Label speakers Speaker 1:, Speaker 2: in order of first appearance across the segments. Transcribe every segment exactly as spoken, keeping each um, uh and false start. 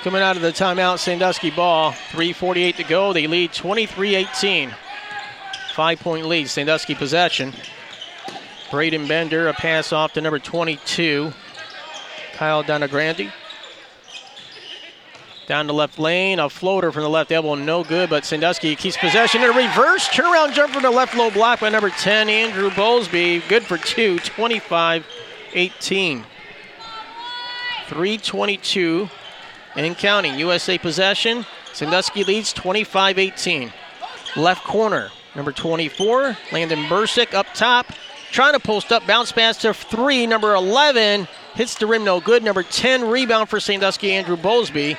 Speaker 1: Coming out of the timeout, Sandusky ball. three forty-eight to go. They lead twenty-three eighteen. Five-point lead, Sandusky possession. Braden Bender, a pass off to number twenty-two, Kyle Donagrande. Down the left lane, a floater from the left elbow, no good, but Sandusky keeps possession in a reverse turnaround jump from the left low block by number ten, Andrew Bowlesby. Good for two, twenty-five eighteen. three twenty-two and counting. U S A possession. Sandusky leads twenty-five eighteen. Left corner, number twenty-four, Landon Bursick up top. Trying to post up, bounce pass to three, number eleven. Hits the rim, no good. Number ten, rebound for Sandusky, Andrew Bowlesby.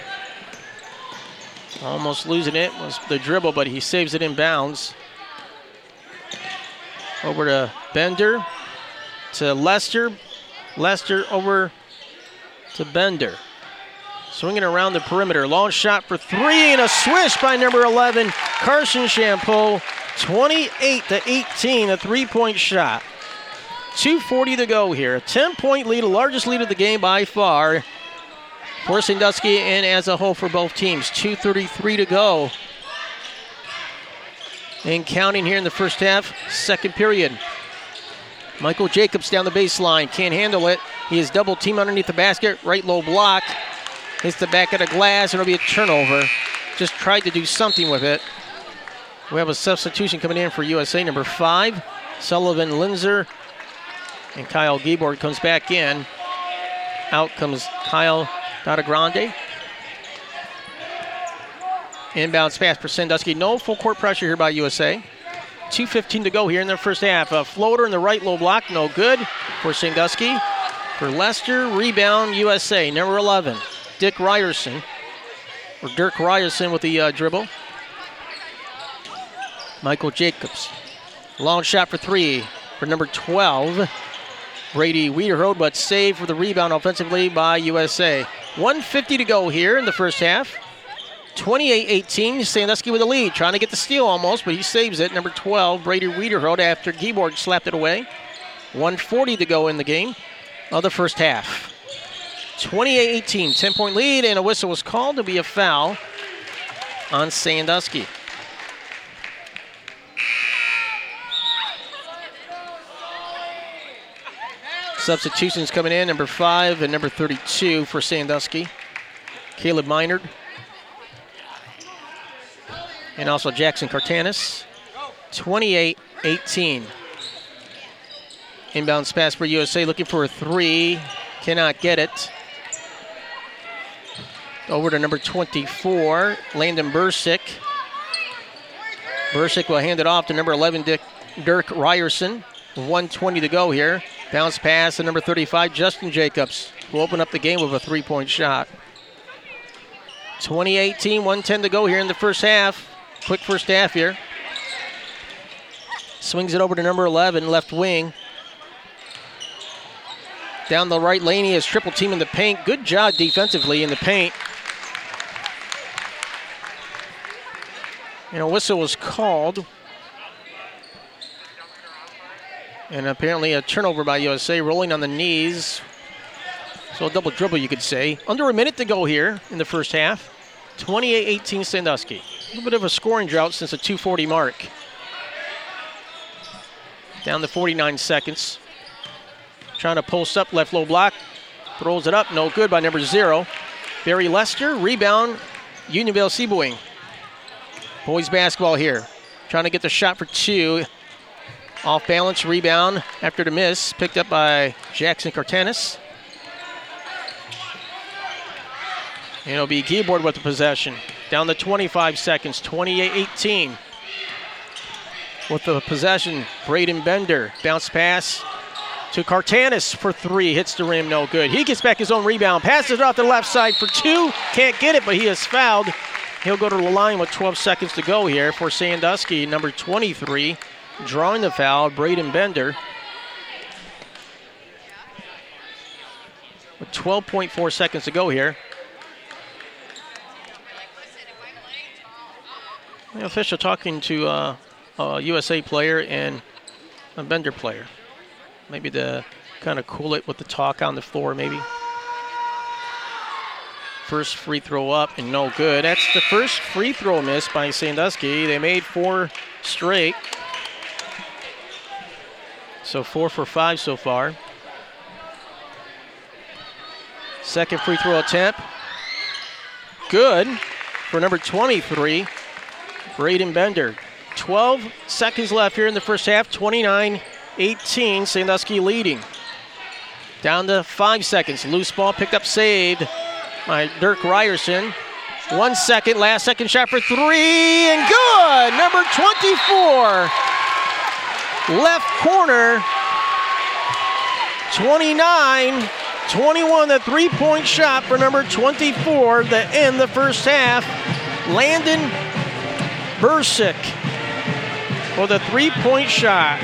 Speaker 1: Almost losing it was the dribble, but he saves it in bounds. Over to Bender, to Lester. Lester over to Bender. Swinging around the perimeter. Long shot for three and a swish by number eleven, Carson Champeau. twenty-eight to eighteen, a three-point shot. two forty to go here. A ten-point lead, the largest lead of the game by far for Sandusky and as a whole for both teams. two thirty-three to go. And counting here in the first half, second period. Michael Jacobs down the baseline, can't handle it. He is double teamed underneath the basket, right low block. Hits the back of the glass, it'll be a turnover. Just tried to do something with it. We have a substitution coming in for U S A, number five, Sullivan Linzer. And Kyle Giebord comes back in. Out comes Kyle Donagrande. Inbounds pass for Sandusky. No full court pressure here by U S A. two fifteen to go here in the first half. A floater in the right low block, no good for Sandusky. For Lester, rebound U S A, number eleven, Dick Ryerson. Or Dirk Ryerson with the uh, dribble. Michael Jacobs. Long shot for three for number twelve, Brady Wiederhold, but saved for the rebound offensively by U S A. one fifty to go here in the first half. twenty-eight eighteen, Sandusky with the lead. Trying to get the steal almost, but he saves it. Number twelve, Brady Wiederhold, after Giebord slapped it away. one forty to go in the game of the first half. twenty-eight eighteen, ten-point lead, and a whistle was called to be a foul on Sandusky. Substitutions coming in, number five and number thirty-two for Sandusky. Caleb Minard. And also Jackson Cartanis. twenty-eight eighteen. Inbounds pass for U S A, looking for a three. Cannot get it. Over to number twenty-four, Landon Bursick. Bursick will hand it off to number eleven, Dick, Dirk Ryerson. one twenty to go here. Bounce pass to number thirty-five, Justin Jacobs, will open up the game with a three-point shot. twenty eighteen, one ten to go here in the first half. Quick first half here. Swings it over to number eleven, left wing. Down the right lane, he has triple team in the paint. Good job defensively in the paint. And a whistle was called. And apparently a turnover by U S A, rolling on the knees. So a double dribble, you could say. Under a minute to go here in the first half. twenty-eight eighteen Sandusky. A little bit of a scoring drought since the two forty mark. Down to forty-nine seconds. Trying to post up, left low block. Throws it up, no good by number zero. Barry Lester, rebound, Unionville Seaboing. Boys basketball here. Trying to get the shot for two. Off balance, rebound after the miss. Picked up by Jackson Cartanis. And it'll be Giebord with the possession. Down to twenty-five seconds, twenty-eight eighteen. With the possession, Braden Bender. Bounce pass to Cartanis for three. Hits the rim, no good. He gets back his own rebound. Passes it off the left side for two. Can't get it, but he is fouled. He'll go to the line with twelve seconds to go here for Sandusky. Number twenty-three, drawing the foul, Braden Bender. With twelve point four seconds to go here. The official talking to uh, a U S A player and a Bender player. Maybe to kind of cool it with the talk on the floor, maybe. First free throw up and no good. That's the first free throw miss by Sandusky. They made four straight. So four for five so far. Second free throw attempt. Good for number twenty-three, Braden Bender. twelve seconds left here in the first half. twenty-nine eighteen, Sandusky leading. Down to five seconds. Loose ball picked up, saved by Dirk Ryerson. One second, last second shot for three, and good! Number twenty-four, left corner, twenty-nine twenty-one, the three-point shot for number twenty-four to end the first half. Landon Bursick for the three-point shot.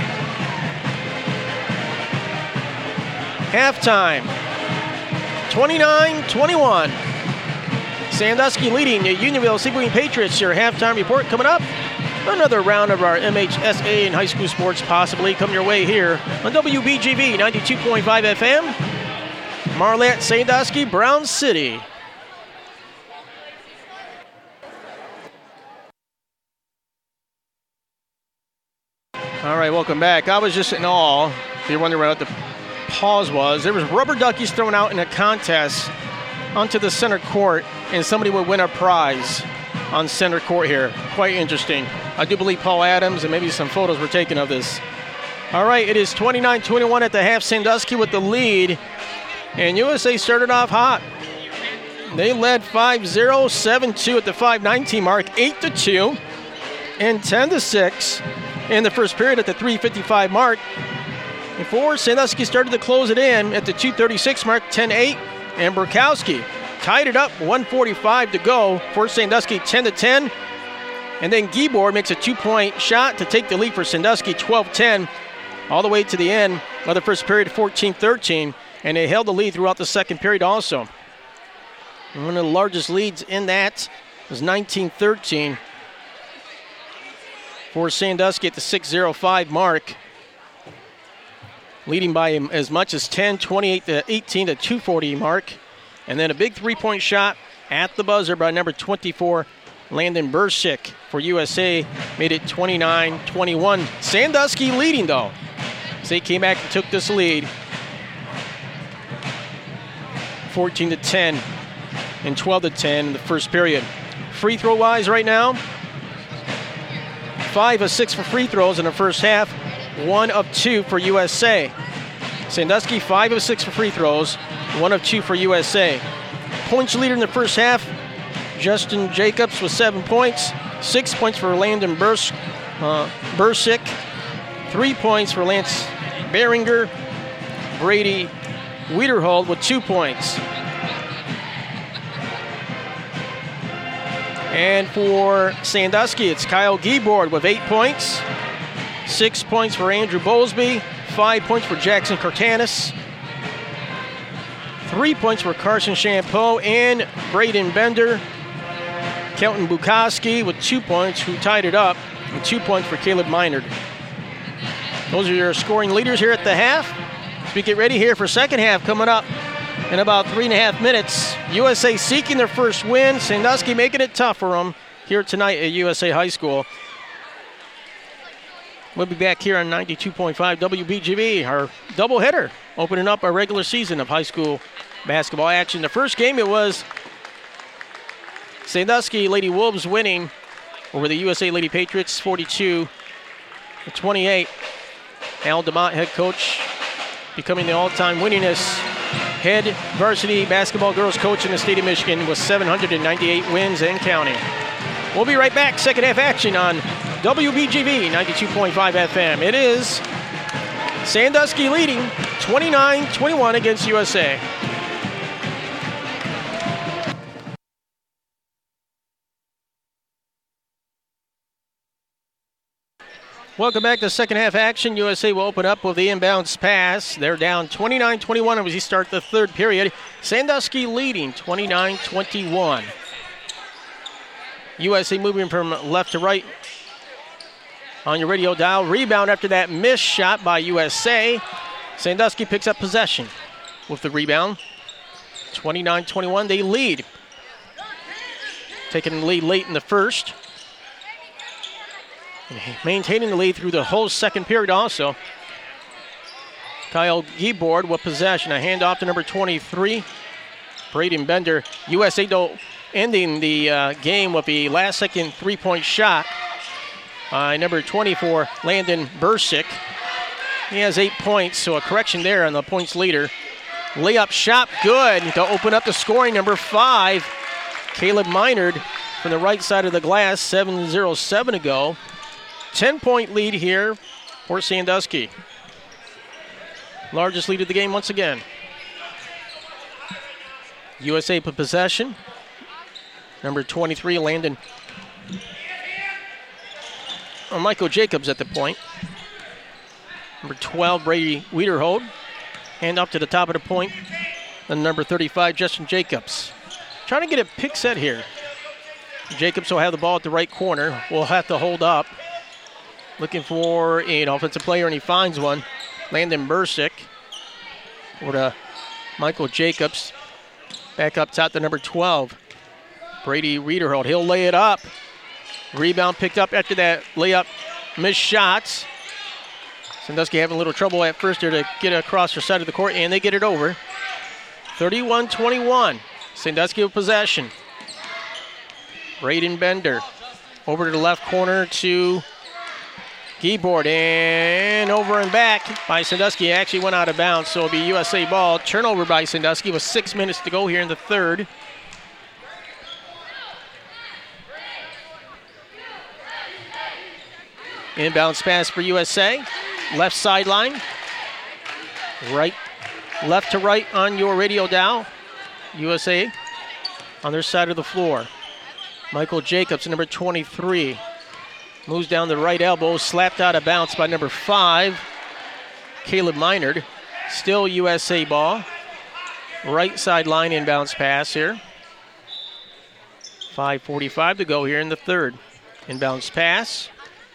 Speaker 1: Halftime, twenty-nine twenty-one. Sandusky leading the Unionville Seaboing Patriots. Your halftime report coming up. Another round of our M H S A and high school sports possibly come your way here on W B G V ninety-two point five F M. Marlette, Sandusky, Brown City. All right, welcome back. I was just in awe. If you're wondering what the pause was, there was rubber duckies thrown out in a contest onto the center court, and somebody would win a prize on center court here. Quite interesting. I do believe Paul Adams and maybe some photos were taken of this. All right, it is twenty-nine twenty-one at the half. Sandusky with the lead, and U S A started off hot. They led five zero, seven two at the five nineteen mark, eight to two, and ten to six in the first period at the three fifty-five mark. Before Sandusky started to close it in at the two thirty-six mark, ten eight, and Burkowski tied it up, one forty-five to go for Sandusky, ten to ten. And then Giebord makes a two-point shot to take the lead for Sandusky, twelve ten, all the way to the end of the first period, fourteen thirteen. And they held the lead throughout the second period also. And one of the largest leads in that was nineteen thirteen for Sandusky at the six oh five mark. Leading by as much as ten, twenty-eight to eighteen to two forty mark. And then a big three-point shot at the buzzer by number twenty-four, Landon Bursick for U S A, made it twenty-nine twenty-one. Sandusky leading though, as they came back and took this lead. fourteen to ten and twelve to ten in the first period. Free throw wise right now, five of six for free throws in the first half, one of two for U S A. Sandusky five of six for free throws, one of two for U S A. Points leader in the first half, Justin Jacobs with seven points, six points for Landon Burs, uh, Bursick, three points for Lance Behringer, Brady Wiederhold with two points. And for Sandusky, it's Kyle Giebord with eight points, six points for Andrew Bowlesby, five points for Jackson Cortanis, three points for Carson Champeau and Braden Bender. Kelton Bukowski with two points, who tied it up, and two points for Caleb Minard. Those are your scoring leaders here at the half. As we get ready here for second half coming up in about three and a half minutes. U S A seeking their first win. Sandusky making it tough for them here tonight at U S A High School. We'll be back here on ninety-two point five W B G V, our doubleheader, opening up our regular season of high school basketball action. The first game, it was Sandusky Lady Wolves winning over the U S A Lady Patriots, forty-two to twenty-eight. Al DeMott, head coach, becoming the all-time winningest head varsity basketball girls coach in the state of Michigan with seven hundred ninety-eight wins and counting. We'll be right back. Second half action on W B G V ninety-two point five F M. It is Sandusky leading twenty-nine twenty-one against U S A. Welcome back to second half action. U S A will open up with the inbounds pass. They're down twenty-nine twenty-one as we start the third period. Sandusky leading twenty-nine twenty-one. U S A moving from left to right on your radio dial. Rebound after that missed shot by U S A. Sandusky picks up possession with the rebound. twenty-nine twenty-one, they lead. taking the lead late in the first. And maintaining the lead through the whole second period also. Kyle Giebord with possession. A handoff to number twenty-three, Braden Bender. U S A though ending the uh, game with a last-second three-point shot by number twenty-four, Landon Bursick. He has eight points, so a correction there on the points leader. Layup shot good to open up the scoring. Number five, Caleb Minard from the right side of the glass, seven oh seven to go. ten-point lead here for Sandusky. Largest lead of the game once again. U S A put possession. Number twenty-three, Landon. Oh, Michael Jacobs at the point. Number twelve, Brady Wiederhold. Hand up to the top of the point. Then number thirty-five, Justin Jacobs. Trying to get a pick set here. Jacobs will have the ball at the right corner. Will have to hold up. Looking for an offensive player, and he finds one. Landon Bursick. Over to Michael Jacobs. Back up top to number twelve, Brady Wiederhold. He'll lay it up. Rebound picked up after that layup. Missed shots. Sandusky having a little trouble at first there to get across their side of the court, and they get it over. thirty-one twenty-one. Sandusky with possession. Braden Bender. Over to the left corner to Giebord, and over and back by Sandusky. Actually went out of bounds, so it'll be U S A ball. Turnover by Sandusky with six minutes to go here in the third. Inbounds pass for U S A. Left sideline. Right, left to right on your radio dial. U S A on their side of the floor. Michael Jacobs, number twenty-three. Moves down the right elbow, slapped out of bounds by number five, Caleb Minard. Still U S A ball. Right sideline inbounds pass here. five forty-five to go here in the third. Inbounds pass.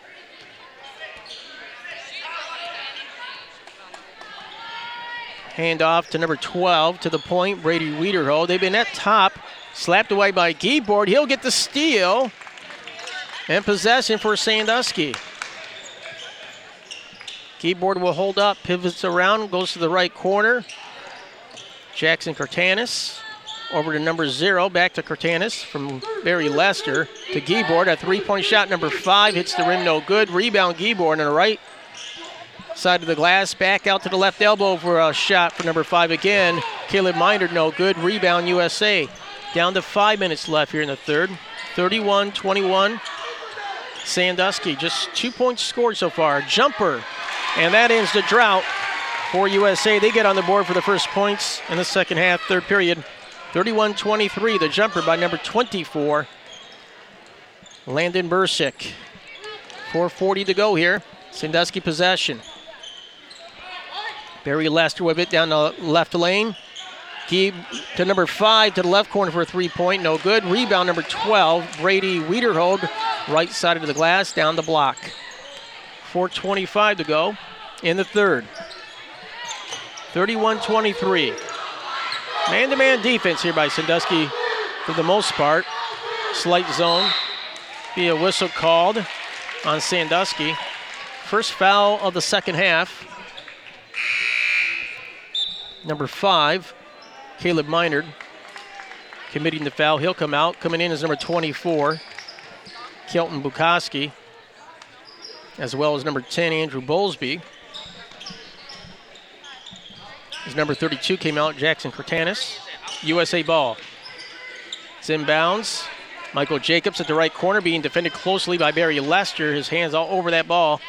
Speaker 1: Hand off to number twelve to the point, Brady Wiederhold. They've been at top. Slapped away by Giebord. He'll get the steal. And possession for Sandusky. Giebord will hold up, pivots around, goes to the right corner. Jackson Cortanis over to number zero, back to Cortanis from Barry Lester to Giebord. A three-point shot, number five, hits the rim, no good. Rebound, Giebord on the right side of the glass. Back out to the left elbow for a shot for number five again. Caleb Minard, no good. Rebound, U S A. Down to five minutes left here in the third. thirty-one twenty-one. Sandusky, just two points scored so far. Jumper, and that ends the drought for U S A. They get on the board for the first points in the second half, third period. thirty-one twenty-three, the jumper by number twenty-four, Landon Bursick. four forty to go here. Sandusky possession. Barry Lester with it down the left lane. Gieb to number five to the left corner for a three-point, no good. Rebound number twelve, Brady Wiederhold, right side of the glass, down the block. four twenty-five to go in the third. thirty-one twenty-three. Man-to-man defense here by Sandusky for the most part. Slight zone. Be a whistle called on Sandusky. First foul of the second half. Number five, Caleb Minard, committing the foul. He'll come out. Coming in is number twenty-four, Kelton Bukowski, as well as number ten, Andrew Bowlesby. His number thirty-two came out, Jackson Cortanis. U S A ball. It's inbounds. Michael Jacobs at the right corner being defended closely by Barry Lester. His hands all over that ball.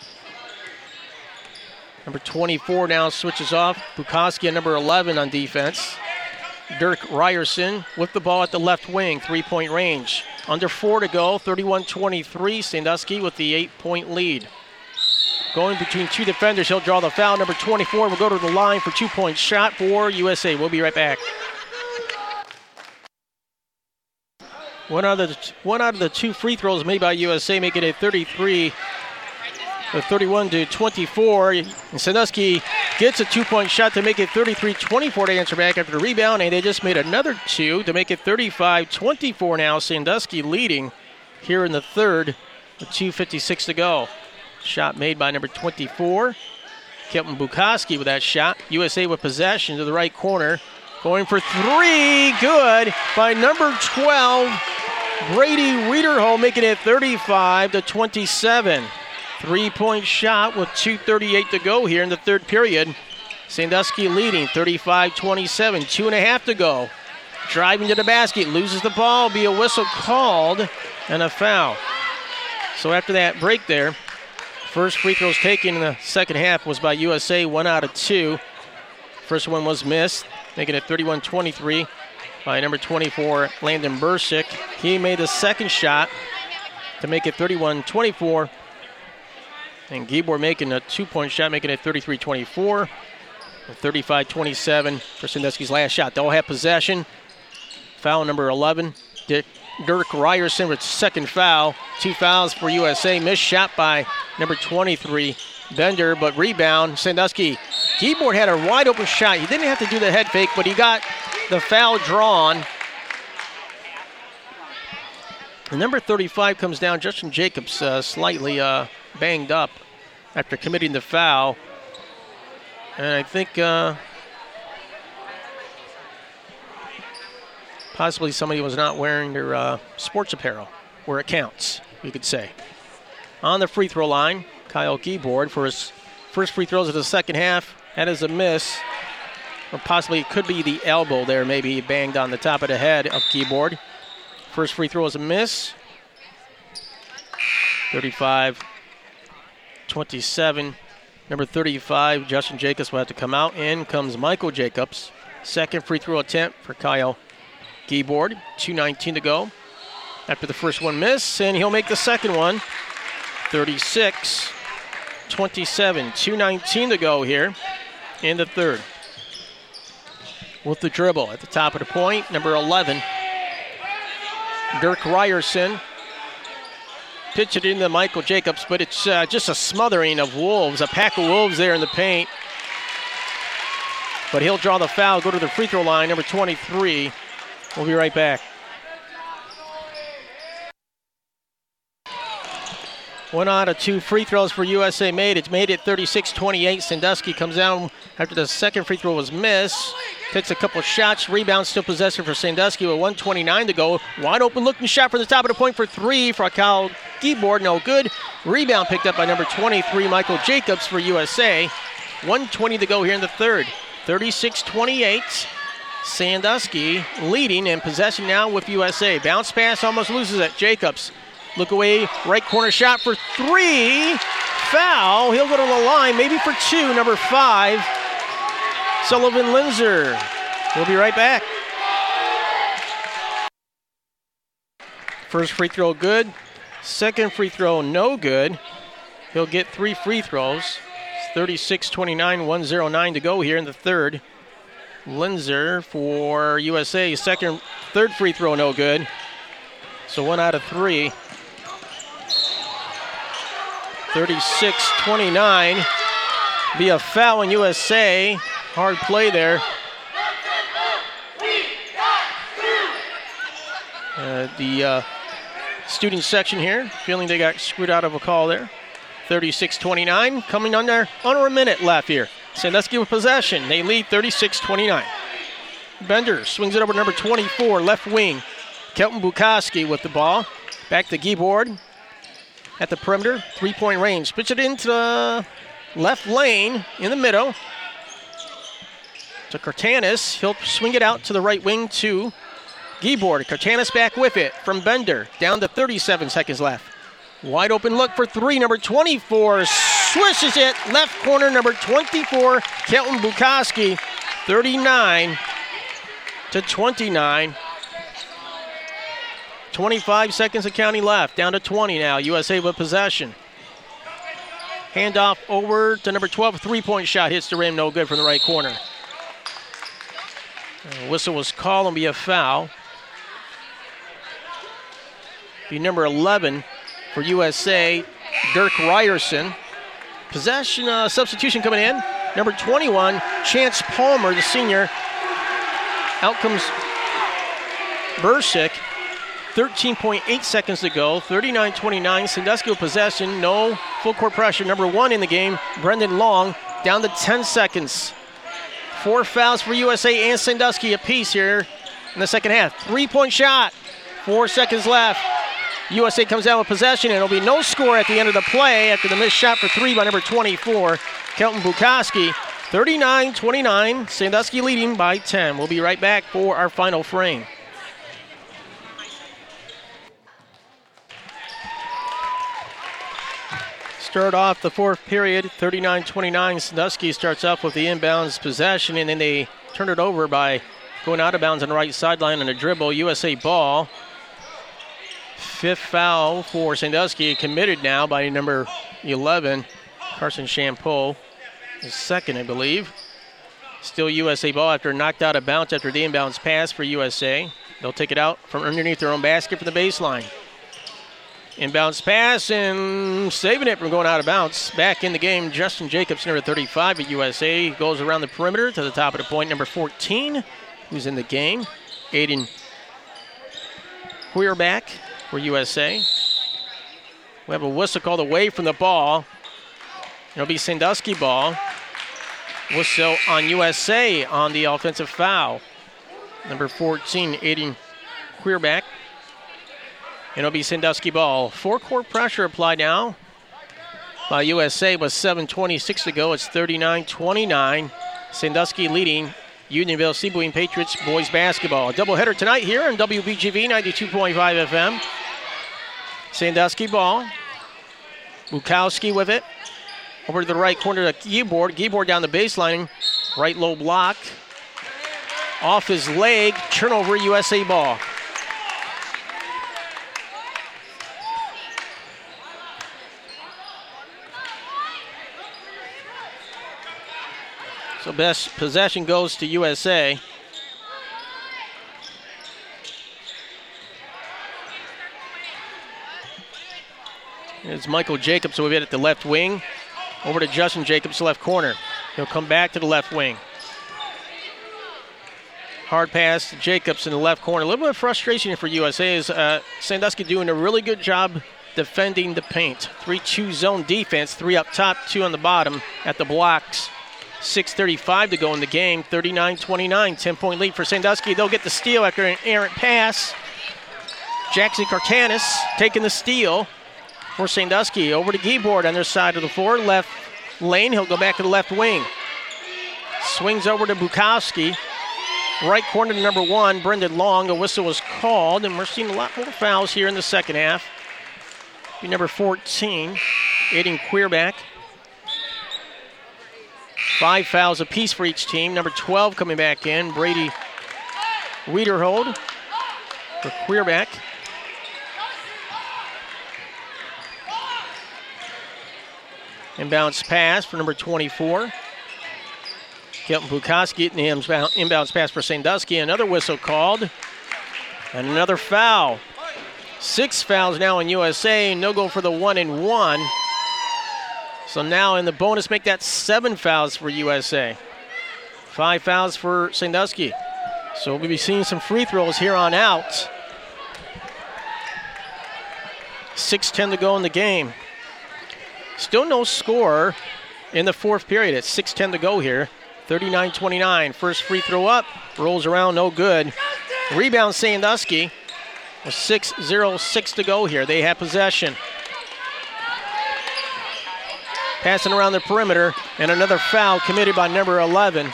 Speaker 1: Number twenty-four now switches off. Bukowski at number eleven on defense. Dirk Ryerson with the ball at the left wing, three-point range. Under four to go, thirty-one twenty-three. Sandusky with the eight-point lead. Going between two defenders, he'll draw the foul. Number twenty-four will go to the line for two-point shot for U S A. We'll be right back. One out of the, one out of the two free throws made by U S A, making it thirty-three, thirty-one to twenty-four. And Sandusky gets a two-point shot to make it thirty-three twenty-four to answer back after the rebound, and they just made another two to make it thirty-five twenty-four now. Sandusky leading here in the third with two fifty-six to go. Shot made by number twenty-four, Kelton Bukowski with that shot. U S A with possession to the right corner. Going for three, good by number twelve, Brady Riederholm, making it thirty-five to twenty-seven. Three-point shot with two thirty-eight to go here in the third period. Sandusky leading thirty-five twenty-seven, two and a half to go. Driving to the basket, loses the ball, be a whistle called, and a foul. So after that break there, first free throws taken in the second half was by U S A, one out of two. First one was missed, making it thirty-one twenty-three by number twenty-four, Landon Bursick. He made the second shot to make it thirty-one twenty-four. And Gibor making a two-point shot, making it thirty-three twenty-four. thirty-five twenty-seven for Sandusky's last shot. They'll have possession. Foul number eleven, Dick, Dirk Ryerson with second foul. Two fouls for U S A. Missed shot by number twenty-three, Bender, but rebound. Sandusky. Gibor had a wide open shot. He didn't have to do the head fake, but he got the foul drawn. And number thirty-five comes down. Justin Jacobs uh, slightly uh, banged up after committing the foul. And I think uh, possibly somebody was not wearing their uh, sports apparel where it counts, you could say. On the free throw line, Kyle Gibord for his first free throws of the second half. That is a miss. Or possibly it could be the elbow there. Maybe he banged on the top of the head of Gibord. First free throw is a miss. thirty-five twenty-seven. Number thirty-five, Justin Jacobs will have to come out. In comes Michael Jacobs. Second free throw attempt for Kyle Gibord. two nineteen to go. After the first one miss, and he'll make the second one. thirty-six twenty-seven. two nineteen to go here in the third. With the dribble at the top of the point, number eleven, Dirk Ryerson. Pitch it into Michael Jacobs, but it's uh, just a smothering of Wolves, a pack of Wolves there in the paint. But he'll draw the foul, go to the free throw line, number twenty-three. We'll be right back. One out of two free throws for U S A made. It's made it thirty-six twenty-eight. Sandusky comes down after the second free throw was missed. Takes a couple shots. Rebound still possession for Sandusky with one twenty-nine to go. Wide open looking shot from the top of the point for three for Kyle Gibord. No good. Rebound picked up by number twenty-three, Michael Jacobs for U S A. one twenty to go here in the third. thirty-six twenty-eight. Sandusky leading in possession now with U S A. Bounce pass, almost loses it. Jacobs. Look away, right corner shot for three. Foul. He'll go to the line, maybe for two. Number five, Sullivan Linzer. We'll be right back. First free throw good. Second free throw no good. He'll get three free throws. It's thirty-six twenty-nine, one oh nine to go here in the third. Linzer for U S A. Second, third free throw no good. So one out of three. thirty-six twenty-nine. Be a foul in U S A. Hard play there. Uh, the uh, student section here feeling they got screwed out of a call there. thirty-six twenty-nine. Coming under, under a minute left here. Sandusky with possession. They lead thirty-six twenty-nine. Bender swings it over to number twenty-four, left wing. Kelton Bukowski with the ball. Back to Gibord. At the perimeter, three-point range. Pitch it into the left lane in the middle. To Cartanis. He'll swing it out to the right wing to Gibord. Cartanis back with it from Bender. Down to thirty-seven seconds left. Wide open look for three. Number twenty-four swishes it. Left corner, number twenty-four, Kelton Bukowski. thirty-nine to twenty-nine. twenty-five seconds of counting left. Down to twenty now. U S A with possession. Handoff over to number twelve. Three-point shot hits the rim. No good from the right corner. The whistle was called and be a foul. Be number eleven for U S A, Dirk Ryerson. Possession uh, substitution coming in. number twenty-one, Chance Palmer, the senior. Out comes Bursick. thirteen point eight seconds to go. thirty-nine twenty-nine. Sandusky with possession. No full court pressure. Number one in the game, Brendan Long, down to ten seconds. Four fouls for U S A and Sandusky apiece here in the second half. Three-point shot. Four seconds left. U S A comes down with possession, and it'll be no score at the end of the play after the missed shot for three by number twenty-four, Kelton Bukowski. thirty-nine twenty-nine. Sandusky leading by ten. We'll be right back for our final frame. Start off the fourth period, thirty-nine twenty-nine. Sandusky starts off with the inbounds possession, and then they turn it over by going out of bounds on the right sideline on a dribble. U S A ball. Fifth foul for Sandusky, committed now by number eleven, Carson Champeau. His second, I believe. Still U S A ball after knocked out of bounds after the inbounds pass for U S A. They'll take it out from underneath their own basket from the baseline. Inbounds pass and saving it from going out of bounds. Back in the game, Justin Jacobs, number thirty-five at U S A. Goes around the perimeter to the top of the point. Number fourteen, who's in the game. Aiden Queerback for U S A. We have a whistle called away from the ball. It'll be Sandusky ball. Whistle on U S A on the offensive foul. Number fourteen, Aiden Queerback. And it'll be Sandusky ball. Four-court pressure applied now by U S A with seven twenty-six to go. It's thirty-nine twenty-nine. Sandusky leading Unionville Seaboing Patriots boys basketball. A doubleheader tonight here on W B G V ninety-two point five F M. Sandusky ball. Bukowski with it. Over to the right corner to Giebord. Giebord down the baseline. Right low block. Off his leg. Turnover, U S A ball. So best possession goes to U S A. It's Michael Jacobs, so we've hit at the left wing. Over to Justin Jacobs, left corner. He'll come back to the left wing. Hard pass to Jacobs in the left corner. A little bit of frustration for U S A is uh, Sandusky doing a really good job defending the paint. three two zone defense, three up top, two on the bottom at the blocks. six thirty-five to go in the game, thirty-nine twenty-nine, ten-point lead for Sandusky. They'll get the steal after an errant pass. Jackson Cartanis taking the steal for Sandusky. Over to Giebord on their side of the floor, left lane. He'll go back to the left wing. Swings over to Bukowski. Right corner to number one, Brendan Long. A whistle was called, and we're seeing a lot more fouls here in the second half. Be number fourteen, Aiden Queerback. Five fouls apiece for each team. Number twelve coming back in, Brady Wiederhold for Queerback. Inbounds pass for number twenty-four. Kelton Bukowski getting the inbounds pass for Sandusky. Another whistle called. And another foul. Six fouls now in U S A. No go for the one and one. So now in the bonus, make that seven fouls for U S A. Five fouls for Sandusky. So we'll be seeing some free throws here on out. six ten to go in the game. Still no score in the fourth period. It's six ten to go here. thirty-nine twenty-nine. First free throw up. Rolls around, no good. Rebound Sandusky. With six oh six to go here. They have possession. Passing around the perimeter, and another foul committed by number eleven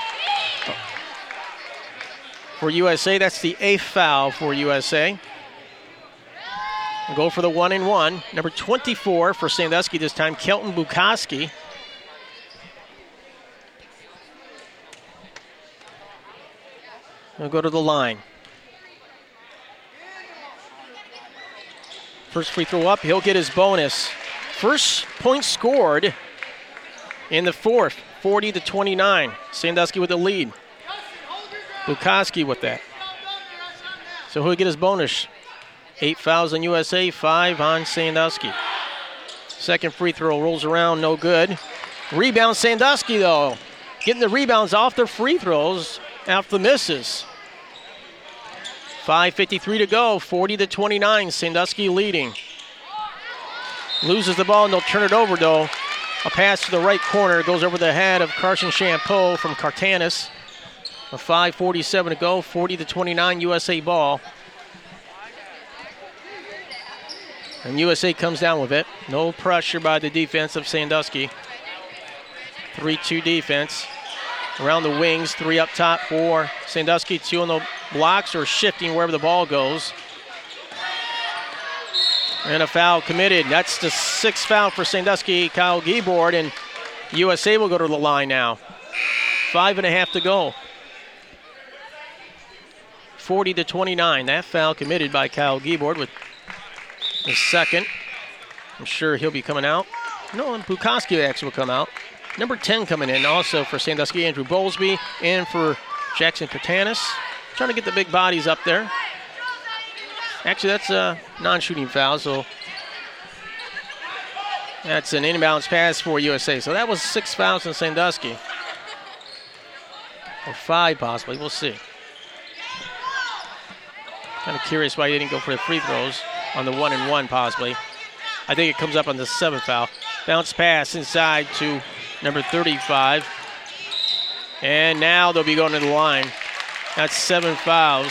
Speaker 1: for U S A. That's the eighth foul for U S A. We'll go for the one and one. Number twenty-four for Sandusky this time, Kelton Bukowski. We'll go to the line. First free throw up, he'll get his bonus. First point scored in the fourth, forty to twenty-nine. Sandusky with the lead. Bukowski with that. So he'll get his bonus. Eight fouls on U S A, five on Sandusky. Second free throw rolls around, no good. Rebound Sandusky though. getting the rebounds off their free throws after the misses. five fifty-three to go, forty to twenty-nine, Sandusky leading. Loses the ball and they'll turn it over though. A pass to the right corner goes over the head of Carson Champeau from Cartanis. A five forty-seven to go, forty to twenty-nine, U S A ball. And U S A comes down with it. No pressure by the defense of Sandusky. three two defense. Around the wings, three up top for Sandusky, two on the blocks or shifting wherever the ball goes. And a foul committed. That's the sixth foul for Sandusky, Kyle Giebord, and U S A will go to the line now. Five and a half to go. forty to twenty-nine. That foul committed by Kyle Giebord with the second. I'm sure he'll be coming out. No, and Bukowski actually will come out. Number ten coming in also for Sandusky, Andrew Bowlesby, and for Jackson Cartanis. Trying to get the big bodies up there. Actually, that's a non-shooting foul, so that's an inbounds pass for U S A. So that was six fouls in Sandusky. Or five possibly, we'll see. Kind of curious why he didn't go for the free throws on the one and one possibly. I think it comes up on the seventh foul. Bounce pass inside to number thirty-five. And now they'll be going to the line. That's seven fouls.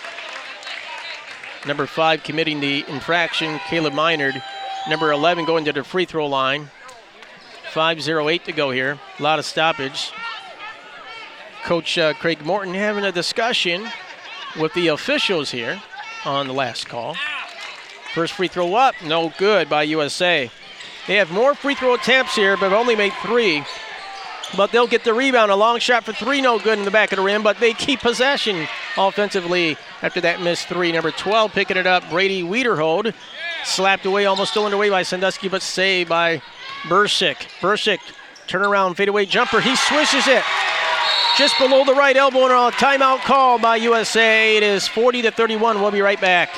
Speaker 1: Number five committing the infraction, Caleb Minard. Number eleven going to the free throw line. five oh eight to go here. A lot of stoppage. Coach uh, Craig Morton having a discussion with the officials here on the last call. First free throw up, no good by U S A. They have more free throw attempts here, but have only made three. But they'll get the rebound. A long shot for three, no good in the back of the rim, but they keep possession offensively after that missed three. Number twelve picking it up, Brady Wiederhold. Slapped away, almost stolen away by Sandusky, but saved by Bursick. Bursick, turnaround, fadeaway jumper. He swishes it just below the right elbow, and a timeout call by U S A. It is forty to thirty-one. We'll be right back.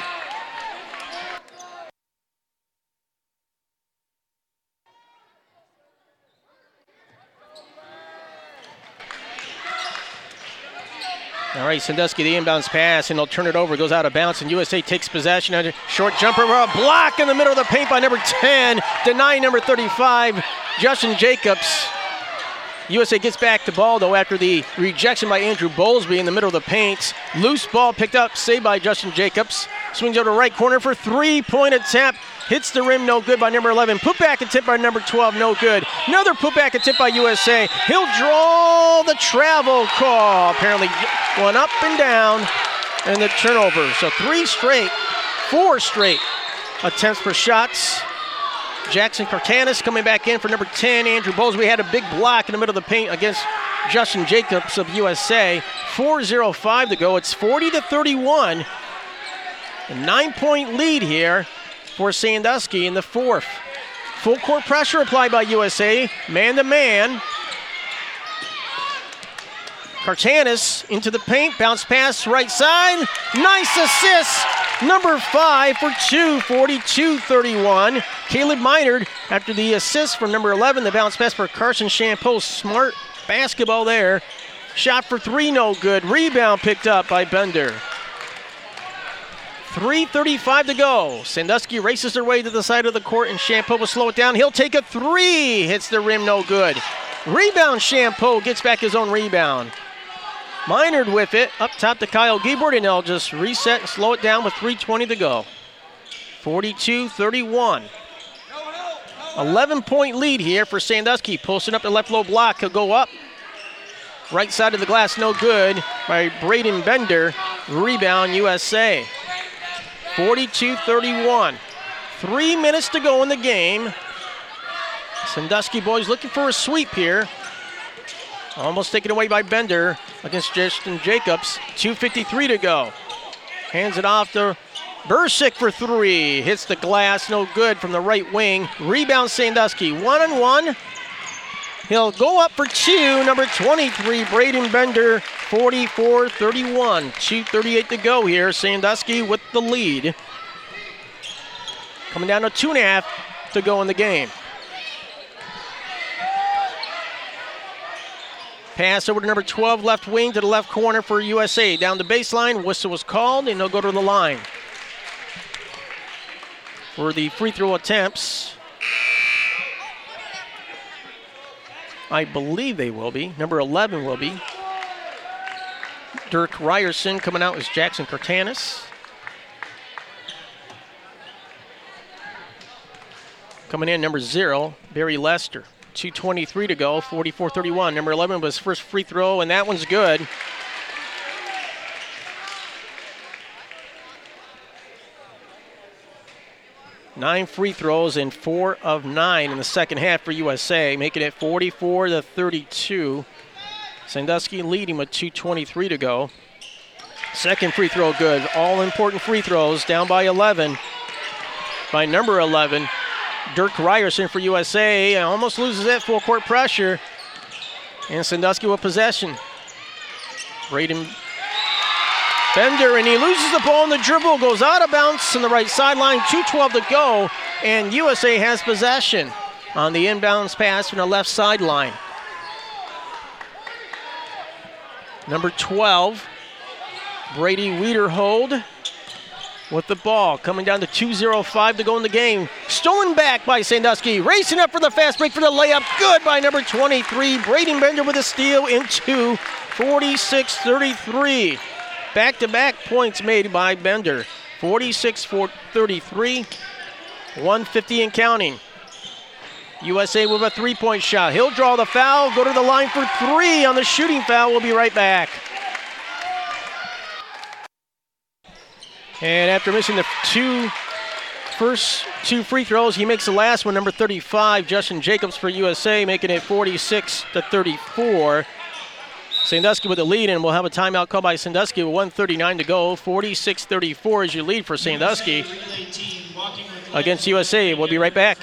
Speaker 1: All right, Sandusky, the inbounds pass, and they'll turn it over. Goes out of bounds, and U S A takes possession. A short jumper, a block in the middle of the paint by number ten, denying number thirty-five, Justin Jacobs. U S A gets back the ball, though, after the rejection by Andrew Bowlesby in the middle of the paint. Loose ball picked up, saved by Justin Jacobs. Swings over to right corner for three-point attempt. Hits the rim, no good by number eleven. Put back attempt by number twelve, no good. Another put back attempt by U S A. He'll draw the travel call. Apparently going up and down and the turnover. So three straight, four straight attempts for shots. Jackson Cartanis coming back in for number ten, Andrew Bowlesby. Had a big block in the middle of the paint against Justin Jacobs of U S A. four oh five to go. It's forty to thirty-one. A nine-point lead here for Sandusky in the fourth. Full court pressure applied by U S A. Man-to-man. Cartanis into the paint. Bounce pass right side. Nice assist. Number five for two, forty-two thirty-one. Caleb Minard after the assist from number eleven. The bounce pass for Carson Champeau. Smart basketball there. Shot for three, no good. Rebound picked up by Bender. three thirty-five to go. Sandusky races their way to the side of the court, and Champeau will slow it down. He'll take a three. Hits the rim, no good. Rebound, Champeau gets back his own rebound. Minard with it, up top to Kyle Giebord, and they'll just reset and slow it down with three twenty to go. forty-two thirty-one. eleven-point lead here for Sandusky. Posting up the left low block. He'll go up. Right side of the glass, no good by Braden Bender. Rebound, U S A. forty-two thirty-one. Three minutes to go in the game. Sandusky boys looking for a sweep here. Almost taken away by Bender against Justin Jacobs. two fifty-three to go. Hands it off to Bursick for three. Hits the glass, no good from the right wing. Rebound Sandusky, one and one. He'll go up for two. Number twenty-three, Braden Bender, forty-four thirty-one. two thirty-eight to go here. Sandusky with the lead. Coming down to two and a half to go in the game. Pass over to number twelve, left wing to the left corner for U S A. Down the baseline, whistle was called, and they'll go to the line. For the free throw attempts, I believe they will be. Number eleven will be. Dirk Ryerson coming out as Jackson Cartanis. Coming in, number zero, Barry Lester. two twenty-three to go, forty-four thirty-one. Number eleven was first free throw, and that one's good. Nine free throws and four of nine in the second half for U S A, making it forty-four to thirty-two. Sandusky leading with two twenty-three to go. Second free throw good. All important free throws, down by eleven. By number eleven, Dirk Ryerson for U S A. Almost loses it, full court pressure. And Sandusky with possession. Braden Bender, and he loses the ball on the dribble, goes out of bounds on the right sideline, two twelve to go, and U S A has possession on the inbounds pass from the left sideline. Number twelve, Brady Wiederhold with the ball, coming down to two oh five to go in the game. Stolen back by Sandusky, racing up for the fast break for the layup, good by number twenty-three, Braden Bender with a steal into forty-six thirty-three. Back-to-back points made by Bender. forty-six thirty-three, one fifty and counting. U S A with a three-point shot. He'll draw the foul, go to the line for three on the shooting foul. We'll be right back. And after missing the two first two free throws, he makes the last one, number thirty-five, Justin Jacobs for U S A, making it forty-six to thirty-four. Sandusky with the lead, and we'll have a timeout called by Sandusky with one thirty-nine to go. forty-six thirty-four is your lead for Sandusky against U S A. We'll be right back.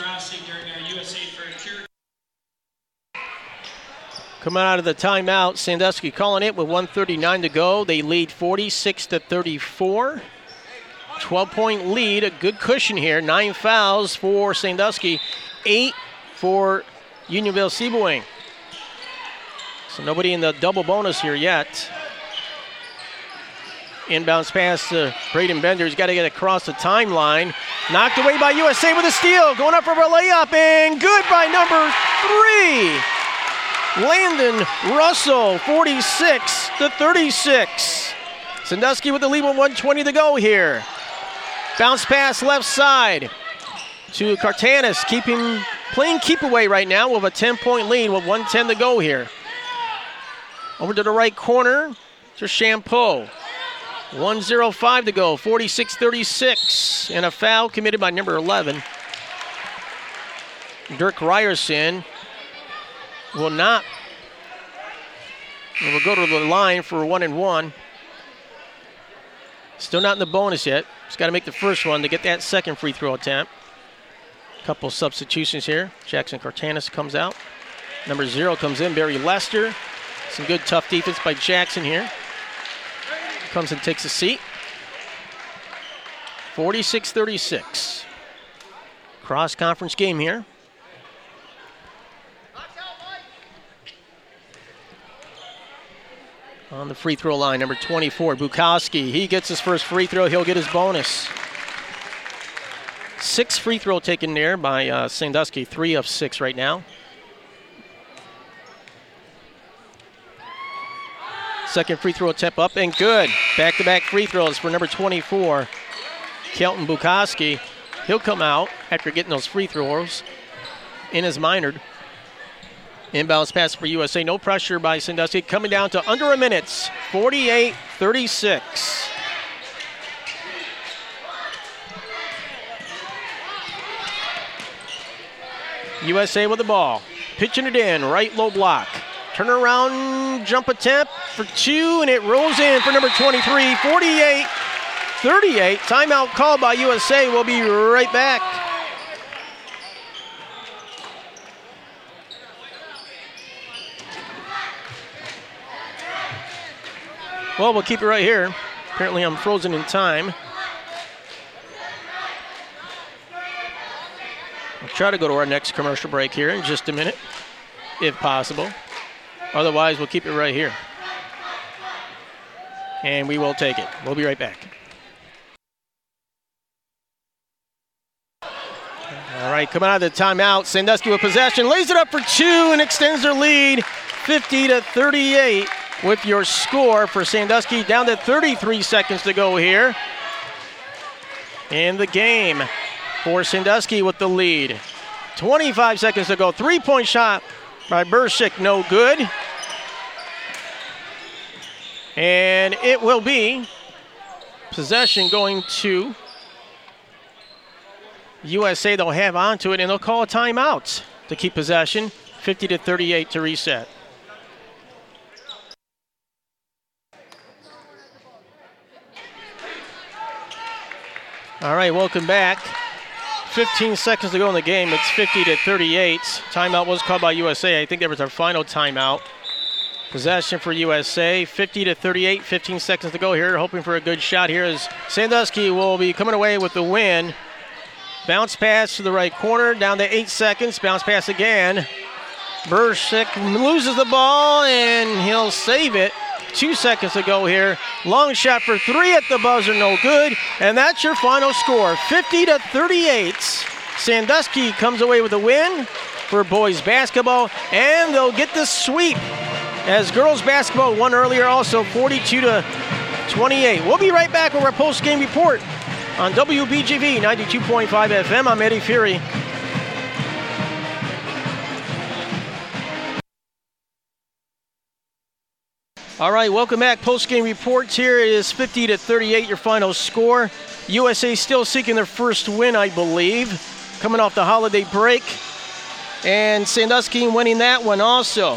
Speaker 1: Coming out of the timeout, Sandusky calling it with one thirty-nine to go. They lead forty-six to thirty-four. twelve-point lead, a good cushion here. Nine fouls for Sandusky, eight for Unionville-Sebewaing. So nobody in the double bonus here yet. Inbounds pass to Braden Bender. He's got to get across the timeline. Knocked away by U S A with a steal. Going up for a layup, and good by number three. Landon Russell, forty-six to thirty-six. Sandusky with the lead with one twenty to go here. Bounce pass left side to Cartanis, keeping playing keep away right now with a ten-point lead with one ten to go here. Over to the right corner to Champeau. one oh five to go, forty-six thirty-six. And a foul committed by number eleven. Dirk Ryerson will not. We'll go to the line for one and one. Still not in the bonus yet. Just got to make the first one to get that second free throw attempt. Couple substitutions here. Jackson Cartanis comes out. Number zero comes in, Barry Lester. Some good tough defense by Jackson here. Comes and takes a seat. forty-six thirty-six. Cross-conference game here. On the free throw line, number twenty-four, Bukowski. He gets his first free throw. He'll get his bonus. Six free throw taken there by uh, Sandusky. Three of six right now. Second free throw attempt up and good. Back-to-back free throws for number twenty-four, Kelton Bukowski. He'll come out after getting those free throws in his minor. Inbounds pass for U S A. No pressure by Sandusky. Coming down to under a minute. forty-eight thirty-six. U S A with the ball. Pitching it in. Right low block. Turn around, jump attempt for two, and it rolls in for number twenty-three, forty-eight thirty-eight. Timeout called by U S A. We'll be right back. Well, we'll keep it right here. Apparently I'm frozen in time. We'll try to go to our next commercial break here in just a minute, if possible. Otherwise, we'll keep it right here. And we will take it. We'll be right back. All right, coming out of the timeout, Sandusky with possession, lays it up for two and extends their lead fifty to thirty-eight with your score for Sandusky. Down to thirty-three seconds to go here in the game for Sandusky with the lead. twenty-five seconds to go. Three-point shot by Bursick, no good. And it will be possession going to U S A. They'll have onto it, and they'll call a timeout to keep possession. fifty to thirty-eight to reset. All right, welcome back. fifteen seconds to go in the game. It's fifty to thirty-eight. Timeout was called by U S A. I think that was our final timeout. Possession for U S A, fifty to thirty-eight, fifteen seconds to go here. Hoping for a good shot here as Sandusky will be coming away with the win. Bounce pass to the right corner, down to eight seconds. Bounce pass again. Bursick loses the ball, and he'll save it. Two seconds to go here. Long shot for three at the buzzer, no good. And that's your final score, fifty to thirty-eight. Sandusky comes away with a win for boys basketball, and they'll get the sweep as girls basketball won earlier also, forty-two to twenty-eight. We'll be right back with our post-game report on W B G V ninety-two point five F M. I'm Eddie Fury. All right, welcome back. Post-game reports here. It is fifty to thirty-eight, your final score. U S A still seeking their first win, I believe, coming off the holiday break. And Sandusky winning that one also,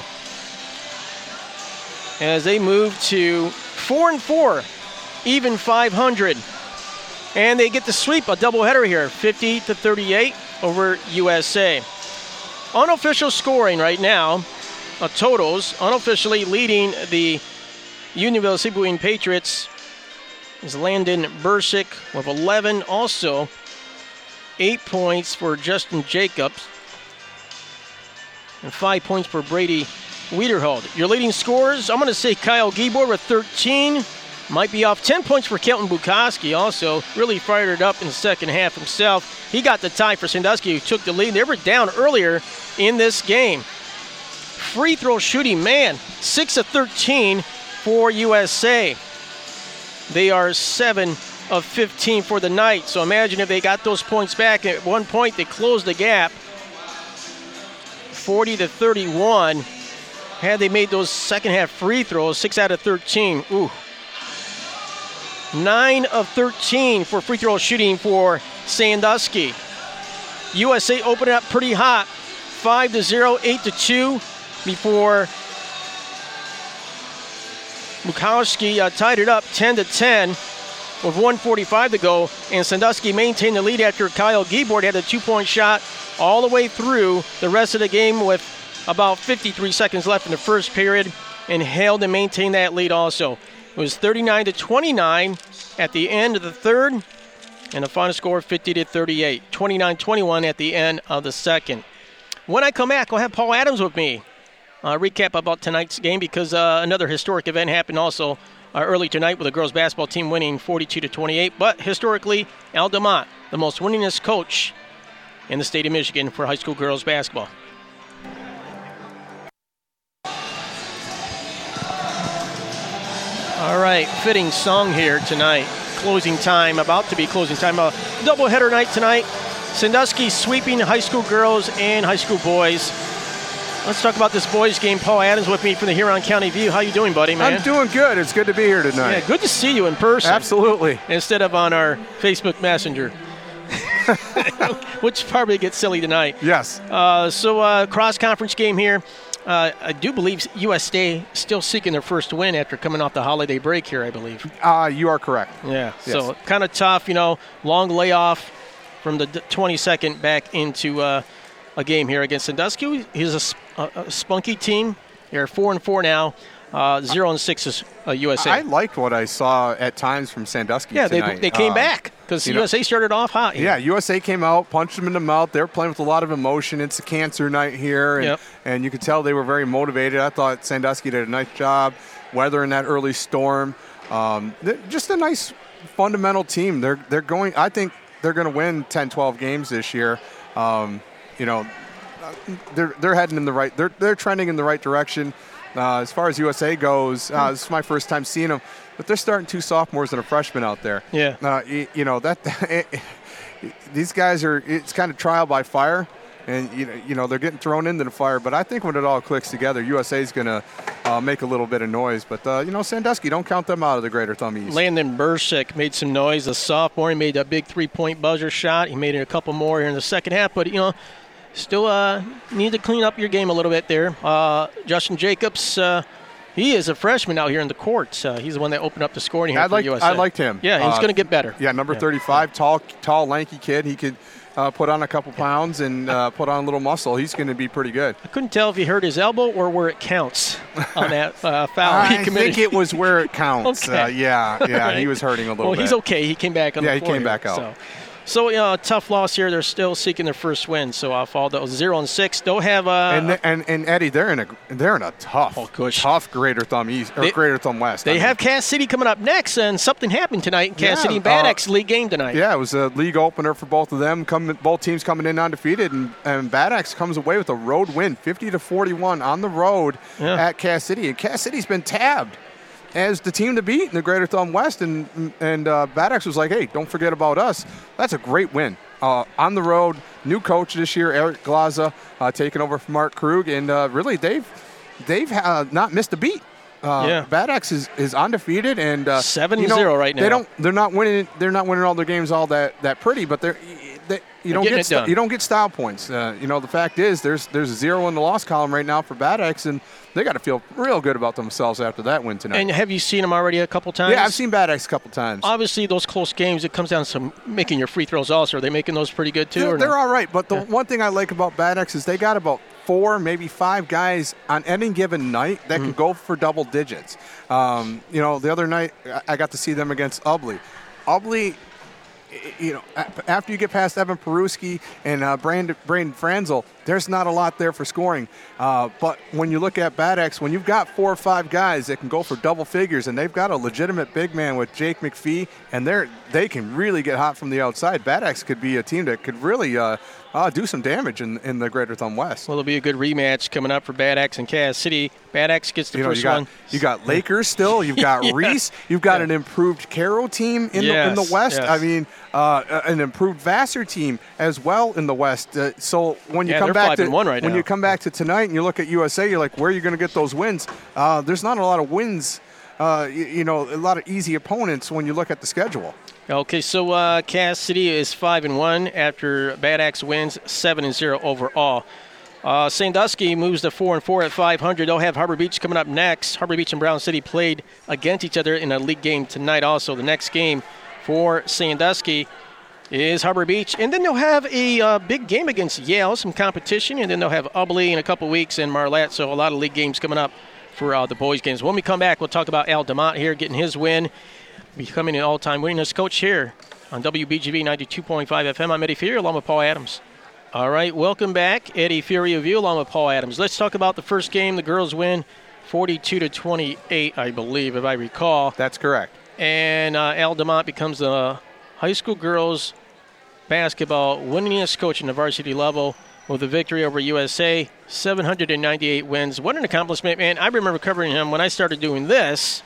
Speaker 1: as they move to four and four, even five hundred. And they get the sweep, a doubleheader here, fifty to thirty-eight over U S A. Unofficial scoring right now, uh, totals, unofficially leading the Unionville Sebewaing Patriots is Landon Bursick with eleven. Also, eight points for Justin Jacobs and five points for Brady Wiederhold. Your leading scorers, I'm going to say Kyle Giebor with thirteen. Might be off ten points for Kelton Bukowski. Also, really fired it up in the second half himself. He got the tie for Sandusky, who took the lead. They were down earlier in this game. Free throw shooting, man, six of thirteen for U S A. They are seven of fifteen for the night. So imagine if they got those points back. At one point, they closed the gap, forty to thirty-one. Had they made those second half free throws, six out of thirteen. Ooh. nine of thirteen for free throw shooting for Sandusky. U S A opened up pretty hot, five to zero, eight to two, before Bukowski uh, tied it up ten to ten with one forty-five to go, and Sandusky maintained the lead after Kyle Giebord had a two-point shot all the way through the rest of the game with about fifty-three seconds left in the first period, and held and maintained that lead also. It was thirty-nine to twenty-nine at the end of the third, and the final score fifty to thirty-eight, twenty-nine twenty-one at the end of the second. When I come back, I'll have Paul Adams with me. Uh, recap about tonight's game, because uh, another historic event happened also uh, early tonight with the girls basketball team winning forty-two to twenty-eight. But historically, Al DeMott, the most winningest coach in the state of Michigan for high school girls basketball. All right, fitting song here tonight. Closing time, about to be closing time. A doubleheader night tonight. Sandusky sweeping high school girls and high school boys. Let's talk about this boys game. Paul Adams with me from the Huron County View. How you doing, buddy, man?
Speaker 2: I'm doing good. It's good to be here tonight.
Speaker 1: Yeah, good to see you in person.
Speaker 2: Absolutely.
Speaker 1: Instead of on our Facebook Messenger, which probably gets silly tonight.
Speaker 2: Yes.
Speaker 1: Uh, so uh, cross-conference game here. Uh, I do believe U S A still seeking their first win after coming off the holiday break here, I believe.
Speaker 2: Uh, you are correct.
Speaker 1: Yeah,
Speaker 2: yes.
Speaker 1: So kind of tough, you know, long layoff from the twenty-second back into uh, a game here against Sandusky. He's a, a, a spunky team. They're four and four now. Uh, zero and six is uh, U S A.
Speaker 2: I liked what I saw at times from Sandusky
Speaker 1: yeah,
Speaker 2: tonight.
Speaker 1: they they came
Speaker 2: uh,
Speaker 1: back. Because U S A know, started off hot.
Speaker 2: Here. Yeah, U S A came out, punched them in the mouth. They were playing with a lot of emotion. It's a cancer night here, and,
Speaker 1: yep.
Speaker 2: and you could tell they were very motivated. I thought Sandusky did a nice job weathering that early storm. Um, just a nice fundamental team. They're they're going. I think they're going to win ten, twelve games this year. Um, you know, they're they're heading in the right. They're they're trending in the right direction. Uh, as far as U S A goes, uh, this is my first time seeing them, but they're starting two sophomores and a freshman out there.
Speaker 1: Yeah.
Speaker 2: Uh, you, you know that it, these guys are. It's kind of trial by fire, and you know, you know they're getting thrown into the fire. But I think when it all clicks together, U S A is going to uh, make a little bit of noise. But uh, you know, Sandusky, don't count them out of the Greater Thumb East.
Speaker 1: Landon Bursick made some noise. The sophomore, he made a big three-point buzzer shot. He made it a couple more here in the second half. But you know. Still uh, need to clean up your game a little bit there. Uh, Justin Jacobs, uh, he is a freshman out here in the courts. Uh, he's the one that opened up the scoring here
Speaker 2: I
Speaker 1: for
Speaker 2: liked,
Speaker 1: U S A.
Speaker 2: I liked him.
Speaker 1: Yeah, he's
Speaker 2: uh,
Speaker 1: going to get better.
Speaker 2: Yeah, number
Speaker 1: yeah.
Speaker 2: thirty-five, tall, tall, lanky kid. He could uh, put on a couple pounds and uh, put on a little muscle. He's going to be pretty good.
Speaker 1: I couldn't tell if he hurt his elbow or where it counts on that uh, foul
Speaker 2: I
Speaker 1: he committed.
Speaker 2: I think it was where it counts.
Speaker 1: okay.
Speaker 2: uh, yeah, yeah,
Speaker 1: right.
Speaker 2: He was hurting a little
Speaker 1: well,
Speaker 2: bit.
Speaker 1: Well, he's okay. He came back on
Speaker 2: yeah,
Speaker 1: the floor.
Speaker 2: Yeah, he came
Speaker 1: here,
Speaker 2: back out.
Speaker 1: So. So, you know, a tough loss here. They're still seeking their first win. So, uh, fall those zero and six. Don't have uh,
Speaker 2: and, and and Eddie, they're in a they're in a tough,
Speaker 1: oh, gosh.
Speaker 2: tough Greater Thumb East or
Speaker 1: they,
Speaker 2: Greater Thumb West.
Speaker 1: They
Speaker 2: I mean.
Speaker 1: have Cass City coming up next, and something happened tonight in Cass
Speaker 2: yeah,
Speaker 1: City and Bad
Speaker 2: uh,
Speaker 1: Axe league game tonight.
Speaker 2: Yeah, it was a league opener for both of them. Come, both teams coming in undefeated, and, and Bad Axe comes away with a road win, fifty to forty-one on the road
Speaker 1: yeah.
Speaker 2: at Cass City. And Cass City's been tabbed as the team to beat in the Greater Thumb West, and and uh, Bad Axe was like, hey, don't forget about us. That's a great win. Uh, on the road, new coach this year, Eric Glaza, uh, taking over from Mark Krug, and uh, really they've they've uh, not missed a beat. Uh,
Speaker 1: yeah.
Speaker 2: Bad Axe is, is undefeated and uh,
Speaker 1: seven
Speaker 2: you know,
Speaker 1: zero right now.
Speaker 2: They don't. They're not winning. They're not winning all their games all that, that pretty, but they're. They, you
Speaker 1: they're
Speaker 2: don't get
Speaker 1: st-
Speaker 2: you don't get style points. Uh, you know the fact is there's there's a zero in the loss column right now for Bad Axe, and they got to feel real good about themselves after that win tonight.
Speaker 1: And have you seen them already a couple times?
Speaker 2: Yeah, I've seen Bad Axe a couple times.
Speaker 1: Obviously, those close games, it comes down to some making your free throws also. Are they making those pretty good too?
Speaker 2: They're,
Speaker 1: or
Speaker 2: they're
Speaker 1: no?
Speaker 2: all right, but the
Speaker 1: yeah.
Speaker 2: one thing I like about Bad Axe is they got about four, maybe five guys on any given night that mm-hmm. can go for double digits. Um, you know, the other night I got to see them against Ubley. Ubley, you know, after you get past Evan Peruski and uh, Brandon, Brandon Franzel, there's not a lot there for scoring. Uh, but when you look at Bad Axe, when you've got four or five guys that can go for double figures, and they've got a legitimate big man with Jake McPhee, and they're they can really get hot from the outside. Bad Axe could be a team that could really uh, uh, do some damage in, in the Greater Thumb West.
Speaker 1: Well, there'll be a good rematch coming up for Bad Axe and Cass City. Bad Axe gets the
Speaker 2: you know,
Speaker 1: first
Speaker 2: you got,
Speaker 1: one.
Speaker 2: You got Lakers still. You've got yeah. Reese. You've got yeah. an improved Caro team in,
Speaker 1: yes,
Speaker 2: the, in the West.
Speaker 1: Yes.
Speaker 2: I mean, uh, an improved Vassar team as well in the West. Uh, so when you
Speaker 1: yeah,
Speaker 2: come back to
Speaker 1: one right
Speaker 2: when
Speaker 1: now.
Speaker 2: you come back to tonight and you look at U S A, you're like, where are you going to get those wins? Uh, there's not a lot of wins. Uh, you, you know, a lot of easy opponents when you look at the schedule.
Speaker 1: Okay, so uh, Cass City is five and one after Bad Axe wins seven and zero overall. Uh, Sandusky moves to four and four at five hundred. They'll have Harbor Beach coming up next. Harbor Beach and Brown City played against each other in a league game tonight. Also, the next game for Sandusky is Harbor Beach, and then they'll have a uh, big game against Yale, some competition, and then they'll have Ubley in a couple weeks and Marlette. So a lot of league games coming up for uh, the boys' games. When we come back, we'll talk about Al DeMont here getting his win, becoming an all-time winningest coach here on W B G V ninety-two point five F M. I'm Eddie Fury along with Paul Adams. All right, welcome back. Eddie Fury of you along with Paul Adams. Let's talk about the first game. The girls win forty-two to twenty-eight, I believe, if I recall.
Speaker 2: That's correct.
Speaker 1: And uh, Al DeMont becomes the high school girls basketball winningest coach in the varsity level with a victory over U S A, seven hundred ninety-eight wins. What an accomplishment, man. I remember covering him when I started doing this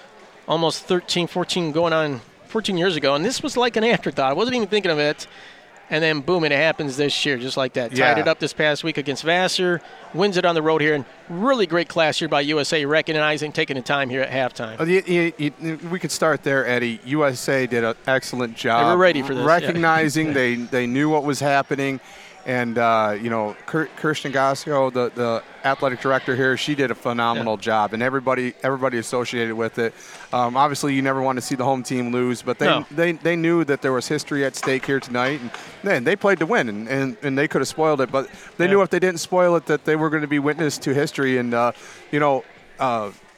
Speaker 1: almost thirteen, fourteen, going on fourteen years ago, and this was like an afterthought. I wasn't even thinking of it. And then, boom, and it happens this year, just like that.
Speaker 2: Yeah.
Speaker 1: Tied it up this past week against Vassar, wins it on the road here. And really great class here by U S A, recognizing, taking the time here at halftime.
Speaker 2: Uh, you, you, you, we could start there, Eddie. U S A did an excellent job.
Speaker 1: They were ready for this.
Speaker 2: Recognizing
Speaker 1: yeah.
Speaker 2: they, they knew what was happening. And, uh, you know, Kirsten Gasco, the, the athletic director here, she did a phenomenal yeah. job. And everybody everybody associated with it. Um, obviously, you never want to see the home team lose. But they,
Speaker 1: no.
Speaker 2: they they knew that there was history at stake here tonight. And man, they played to win. And, and, and they could have spoiled it. But they yeah. knew if they didn't spoil it that they were going to be witness to history. And, uh, you know, uh,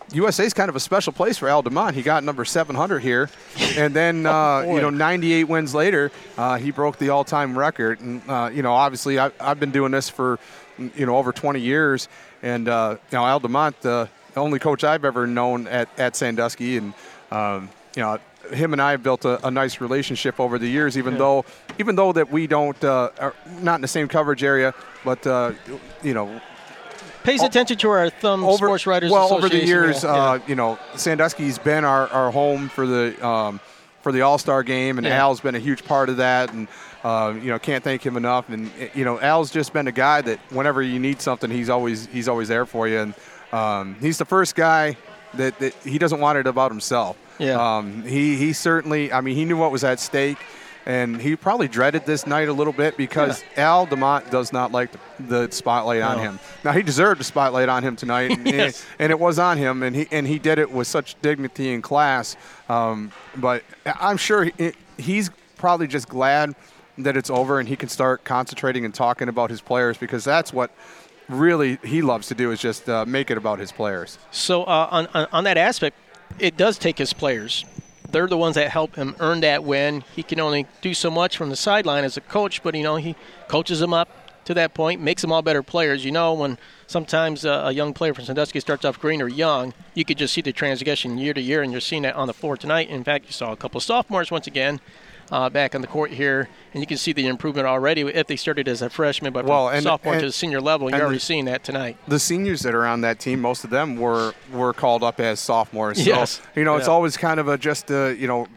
Speaker 2: U S A is kind of a special place for Al DeMont. He got number seven hundred here, and then uh,
Speaker 1: oh,
Speaker 2: you know ninety-eight wins later, uh, he broke the all-time record. And uh, you know, obviously, I, I've been doing this for you know over twenty years, and uh, you know Al DeMont, uh, the only coach I've ever known at at Sandusky, and um, you know. Him and I have built a, a nice relationship over the years, even
Speaker 1: yeah.
Speaker 2: though, even though that we don't, uh, are not in the same coverage area, but uh, you know,
Speaker 1: pays attention to our Thumb
Speaker 2: over,
Speaker 1: Sports Writers
Speaker 2: well,
Speaker 1: Association.
Speaker 2: over the years,
Speaker 1: yeah.
Speaker 2: uh,
Speaker 1: yeah.
Speaker 2: you know, Sandusky's been our, our home for the um, for the All-Star game, and
Speaker 1: yeah.
Speaker 2: Al's been a huge part of that, and uh, you know, can't thank him enough. And you know, Al's just been a guy that whenever you need something, he's always he's always there for you, and um, he's the first guy that, that he doesn't want it about himself.
Speaker 1: Yeah.
Speaker 2: Um, he, he certainly, I mean, he knew what was at stake, and he probably dreaded this night a little bit because yeah. Al DeMont does not like the, the spotlight on
Speaker 1: no.
Speaker 2: him. Now, he deserved a spotlight on him tonight, and,
Speaker 1: yes.
Speaker 2: and, and it was on him, and he and he did it with such dignity and class. Um, but I'm sure he, he's probably just glad that it's over and he can start concentrating and talking about his players, because that's what really he loves to do, is just uh, make it about his players.
Speaker 1: So uh, on, on on that aspect, it does take his players. They're the ones that help him earn that win. He can only do so much from the sideline as a coach, but, you know, he coaches them up to that point, makes them all better players. You know, when sometimes uh, a young player from Sandusky starts off green or young, you could just see the transgression year to year, and you're seeing that on the floor tonight. In fact, you saw a couple of sophomores once again uh, back on the court here, and you can see the improvement already if they started as a freshman, but
Speaker 2: well,
Speaker 1: from
Speaker 2: and,
Speaker 1: sophomore
Speaker 2: and,
Speaker 1: to the senior level, you're already the, seeing that tonight.
Speaker 2: The seniors that are on that team, most of them were, were called up as sophomores.
Speaker 1: Yes.
Speaker 2: So, you know, it's
Speaker 1: yeah.
Speaker 2: always kind of a just, uh, you know,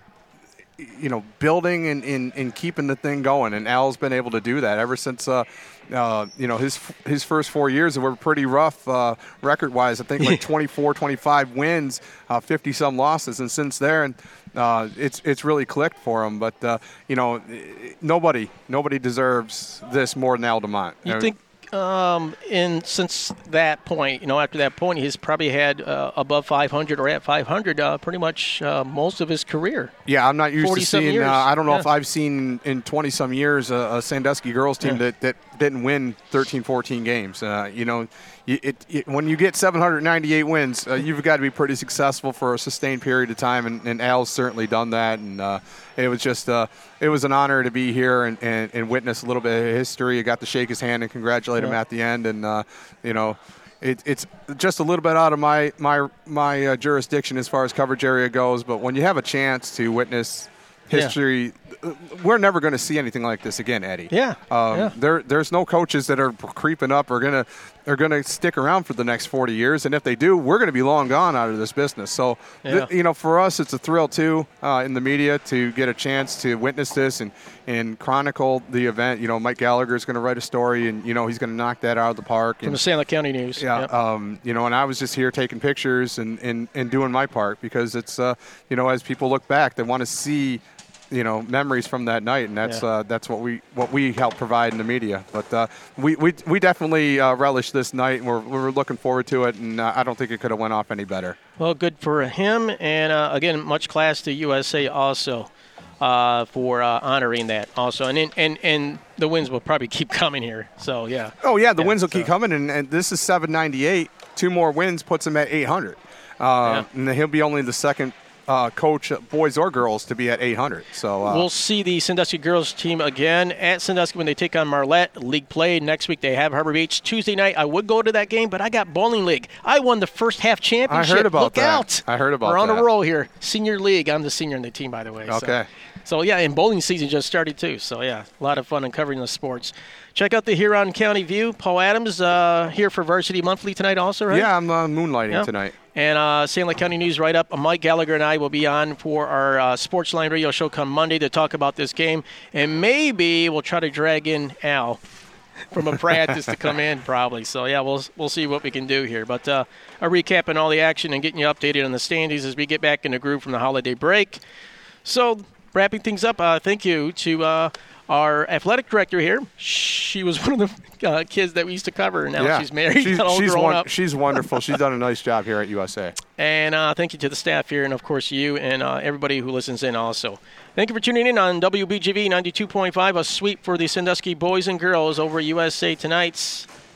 Speaker 2: you know, building and, and, and keeping the thing going. And Al's been able to do that ever since, uh, uh, you know, his his first four years were pretty rough uh, record-wise. I think like twenty-four, twenty-five wins, uh, fifty-some losses. And since then, uh, it's it's really clicked for him. But, uh, you know, nobody nobody deserves this more than Al DeMont.
Speaker 1: You think um, in since that point, you know, after that point, he's probably had uh, above five hundred or at five hundred uh, pretty much uh, most of his career.
Speaker 2: Yeah, I'm not used to seeing, uh, I don't know
Speaker 1: yeah.
Speaker 2: if I've seen in twenty-some years a, a Sandusky girls team yeah. that, that didn't win thirteen, fourteen games. Uh, you know, it, it, when you get seven hundred ninety-eight wins, uh, you've got to be pretty successful for a sustained period of time, and, and Al's certainly done that. And uh, it was just uh, it was an honor to be here and, and, and witness a little bit of history. I got to shake his hand and congratulate yeah. him at the end. And, uh, you know, it, it's just a little bit out of my, my, my uh, jurisdiction as far as coverage area goes. But when you have a chance to witness history, yeah. we're never going to see anything like this again, Eddie.
Speaker 1: Yeah.
Speaker 2: Um,
Speaker 1: yeah.
Speaker 2: There, there's no coaches that are creeping up or going to are going to stick around for the next forty years, and if they do, we're going to be long gone out of this business. So,
Speaker 1: yeah.
Speaker 2: th- you know, for us, it's a thrill too uh, in the media to get a chance to witness this and and chronicle the event. You know, Mike Gallagher is going to write a story, and you know he's going to knock that out of the park.
Speaker 1: From
Speaker 2: and,
Speaker 1: the Saint Louis County News.
Speaker 2: Yeah.
Speaker 1: Yep.
Speaker 2: Um, you know, and I was just here taking pictures and and, and doing my part, because it's uh, you know, as people look back, they want to see, you know, memories from that night, and that's
Speaker 1: yeah.
Speaker 2: uh, that's what we what we help provide in the media. But uh, we we we definitely uh, relish this night, and we're we're looking forward to it. And uh, I don't think it could have went off any better.
Speaker 1: Well, good for him, and uh, again, much class to U S A also uh, for uh, honoring that also, and in, and and the wins will probably keep coming here. So yeah.
Speaker 2: Oh yeah, the
Speaker 1: yeah,
Speaker 2: wins will
Speaker 1: so.
Speaker 2: keep coming, and, and this is seven ninety-eight. Two more wins puts him at eight hundred, uh,
Speaker 1: yeah.
Speaker 2: and he'll be only the second Uh, coach, boys or girls, to be at eight hundred. So uh,
Speaker 1: we'll see the Sandusky girls team again at Sandusky when they take on Marlette. League play next week. They have Harbor Beach Tuesday night. I would go to that game, but I got bowling league. I won the first half championship.
Speaker 2: I heard about
Speaker 1: Look
Speaker 2: that.
Speaker 1: out!
Speaker 2: I heard about
Speaker 1: We're on
Speaker 2: that.
Speaker 1: a roll here. Senior league. I'm the senior in the team, by the way.
Speaker 2: Okay.
Speaker 1: So, so yeah, and bowling season just started too. So yeah, a lot of fun in covering the sports. Check out the Huron County View. Paul Adams uh, here for Varsity Monthly tonight also, right?
Speaker 2: Yeah, I'm uh, moonlighting
Speaker 1: yeah.
Speaker 2: tonight.
Speaker 1: And uh, Saint Louis County News write-up. Mike Gallagher and I will be on for our uh, Sportsline radio show come Monday to talk about this game. And maybe we'll try to drag in Al from a practice to come in probably. So, yeah, we'll we'll see what we can do here. But uh, a recap on all the action and getting you updated on the standings as we get back in the groove from the holiday break. So, wrapping things up, uh, thank you to uh, our athletic director here. She was one of the uh, kids that we used to cover, and now
Speaker 2: yeah.
Speaker 1: she's married,
Speaker 2: she's,
Speaker 1: all
Speaker 2: she's
Speaker 1: grown
Speaker 2: one,
Speaker 1: up.
Speaker 2: She's wonderful. She's done a nice job here at U S A.
Speaker 1: And uh, thank you to the staff here, and, of course, you and uh, everybody who listens in also. Thank you for tuning in on W B G V ninety-two point five, a sweep for the Sandusky boys and girls over U S A tonight's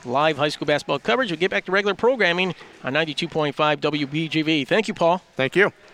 Speaker 1: live high school basketball coverage. We'll get back to regular programming on ninety-two point five W B G V. Thank you, Paul.
Speaker 2: Thank you.